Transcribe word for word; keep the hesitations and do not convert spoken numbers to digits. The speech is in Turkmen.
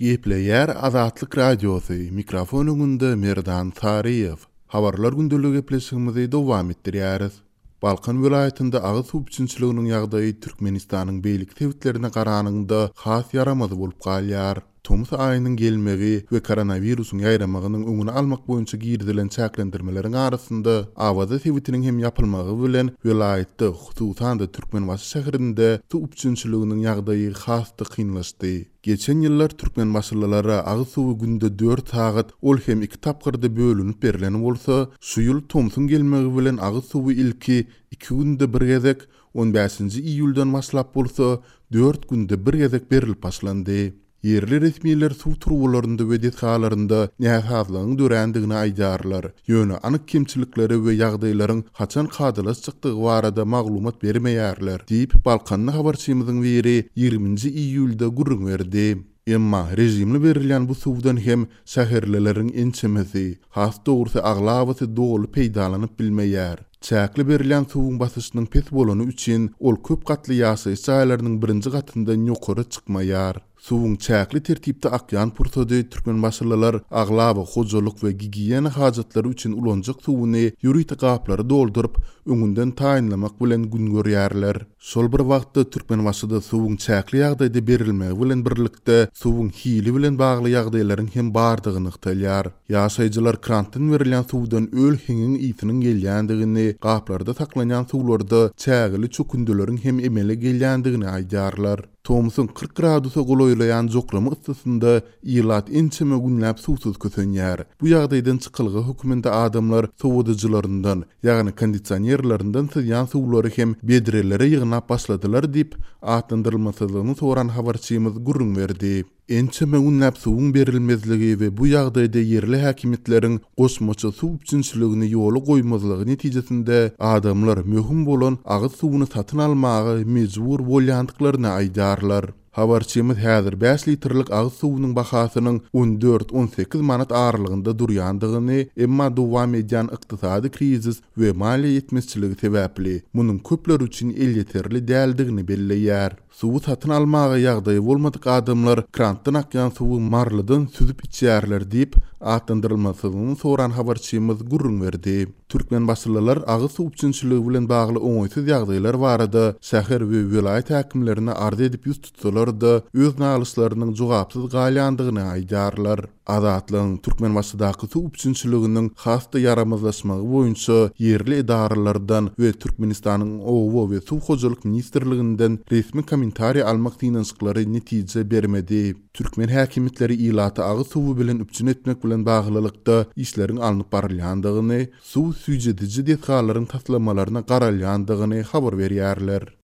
Gepleyer Azatlyk Radiosu mikrofonunda Merdan Tariyev. Habarlar gündölüge gepleşigimizi dowam etdirýäris. Balkan vilayetinde agyz suw biçinçiliginiň ýagdaýy Türkmenistanyň beýlik tewitlerine garanyňda has yaramaz bolup galýar. Tomus aýynyň gelmegi we koronawirusyň ýaýramagynyň öňüni almak boýunça girdilen çäklendirmeleriň arasynda awaza tewitiniň hem ýapylmagy bilen vilayetde hususan da Türkmenbaşy şäherinde suw biçinçiliginiň ýagdaýy hasdy kynlaşdy. Geçen ýyllar Türkmenbaşylylara agyz suwy günde dört sagat ol hem iki tapgyrda bölünip berilen bolsa, şu ýyl Tomusyň gelmegi bilen agyz suwy ilki iki günde bir gezek on beşinji iýuldan başlap bolsa, dört günde bir gezek berilip başlandy. Yerli resmiler suw turgularynda we detgalarynda nähazlygyň dörendigini aýdarlar. Ýöne anyk kemçilikleri we ýagdaýlaryň haçan kadylas çykdygy barada maglumat bermeýärler diýip Balkanly habarçymyzyň biri ýigrimинчи iýulda gurrun berdi. Emma rejimli berilen bu suwdan hem şäherlileriň ençemesi, has dogrusu aglabasy dogly peýdalanyp bilmeýär. Çäkli berilen suwun basyşynyň pes bolany üçin ol köp gatly ýaşaýyş jaýlarynyň birinji gatyndan ýokary çykmaýar. Suwun çäkli tertipde akýan pursady Türkmenbaşylylar aglaba, hojalyk we gigiyena hajatlary üçin ulanjak suwuny ýürüýte gaplary doldurup öňünden taýynlamak bilen gün görýärler. Şol bir wagtda Türkmenbaşyda suwun çäkli ýagdaýda berilmegi bilen birlikde suwun hili bilen bagly ýagdaýlaryň hem bardygyny ýygytalýar. Ýaşaýjylar krantdan berilen suwdan öl heňiň ýitiniň gelýändigini, gaplarda saklanyan suwlarda çägili çökündüleriň hem emele gelýändigini aýdarlar. Tomusyň kırk gradusa goloýlayan jokramy ıssysynda ýylat ençeme günläp suwsuz kösenýär. Bu ýagdaýdan çykylgy höküminde adamlar sowadyjylaryndan, ýagny kondisionerlerinden sızyan suwlary hem bedrelere ýygnap başladylar diýip atlandyrylmasyzlygyny soran habarçymyz gurrun berdi. Ençeme günläp suwun berilmezligi we bu ýagdaýda yerli häkimetleriň goşmaça suw biçinçiligini ýoly goýmazlygy netijesinde adamlar möhüm bolan agyz suwuny satyn almagy mejbur bolýandyklaryny aýdarlar. Habarçymyz häzir beş litrlik agyz suwunyň bahasynyň on dört on sekiz manat aralygynda durýandygyny, emma dowam edýän ykdysady krizis we maliýe ýetmezçiligi sebäpli munyň köpler üçin el ýeterli däldigini belleýär. Suwu satyn almagy ýagdaýy bolmadyk adamlar krantdan akýan suwu marlydan süzüp içýärler diýip atlandyrylmasyny soran habarçymyz gurrun berdi. Türkmenbaşylylar agyz suw biçinçiligi bilen bagly oňaýsız ýagdaýlar barada şäher we vilayet häkimlerine arz edip ýüz tutsalar-da öz nalyşlarynyň jogapsyz galýandygyny aýdarlar. Azatlygyň Türkmenbaşydaky suw biçinçiliginiň hasda yaramazlaşmagy boýunça yerli edaralardan we Türkmenistanyň owa we suw hojalyk ministrliginden resmi komentariýa almak diýençiklary netije bermedi. Türkmen häkimetleri ýylaty agyz suwy bilen üpçün etmek bilen baglylykda işleriň alınıp barylýandygyny, suw süýjediji detgalaryň taslamalaryna garalýandygyny habar berýärler.